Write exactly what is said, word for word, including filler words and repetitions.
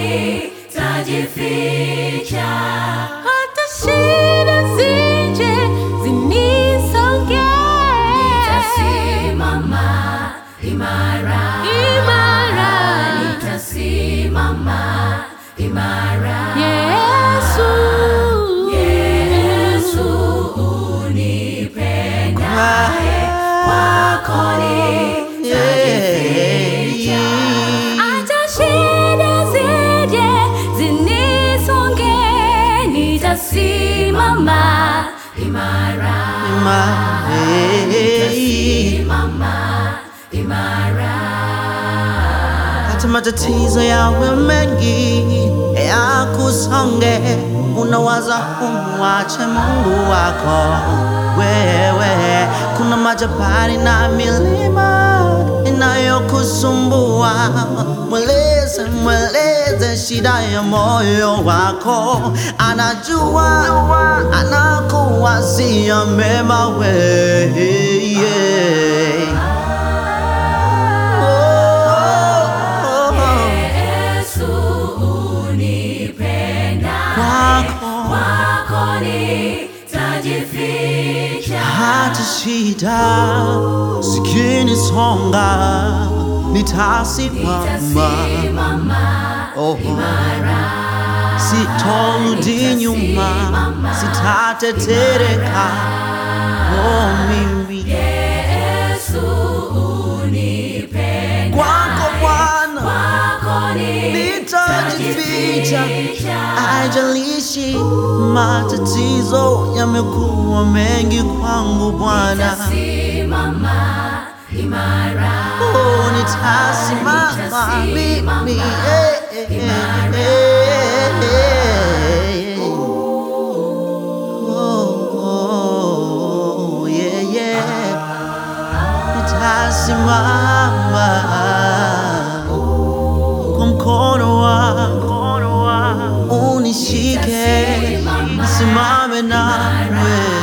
nitajificha, hata shida zije zinisonge, nitasimama imara, imara, nitasimama imara. Yesu, Yesu unipendaye, kwako nitajificha, hata shida zije zinisonge, nitasimama imara, nitasimama imara. Hata matatizo yawe mengi yakusonge, unawaza umwache Mungu wako wewe. Kuna majabali na milima inayokusumbua, mweleze, mweleze shida ya moyo wako. Anajua, anakuwazia mema wewe. Hata shida zikinisonga, nitasimama, oh, sitorudi nyuma, sitatetereka, oh, mimi kwako Bwana nitajificha. Haijalishi matatizo yamekuwa mengi kwangu Bwana, oh, nitasimama mimi, eh, eh, eh, eh. Oh, oh, yeah, yeah. Nitasimama kwa mkono wako, unishike, nisimame nawe.